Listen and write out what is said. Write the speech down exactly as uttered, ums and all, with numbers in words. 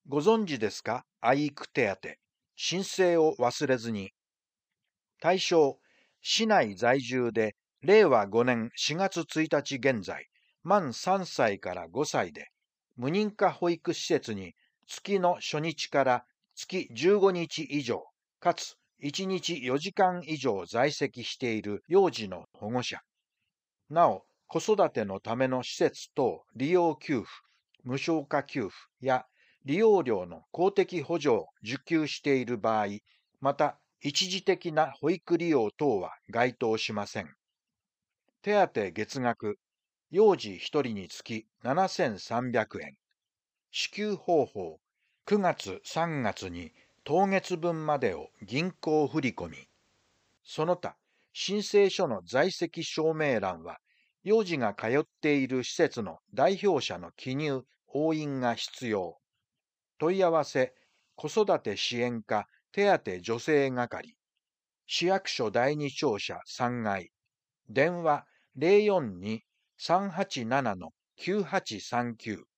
ご存知ですか？愛育手当。申請を忘れずに。対象、市内在住で、れいわごねんしがつついたち現在、満さんさいからごさいで、無認可保育施設に月の初日から月じゅうごにち以上、かついちにちよじかん以上在籍している幼児の保護者。なお、子育てのための施設等利用給付、無償化給付や利用料の公的補助を受給している場合、また一時的な保育利用等は該当しません。手当月額、幼児ひとりにつきななせんさんびゃくえん。支給方法、くがつさんがつに当月分までを銀行振込。その他、申請書の在籍証明欄は、幼児が通っている施設の代表者の記入、押印が必要。問い合わせ、子育て支援課手当助成係。市役所だいに庁舎さんがい。電話 ゼロよんに さんはちなな きゅうはちさんきゅう。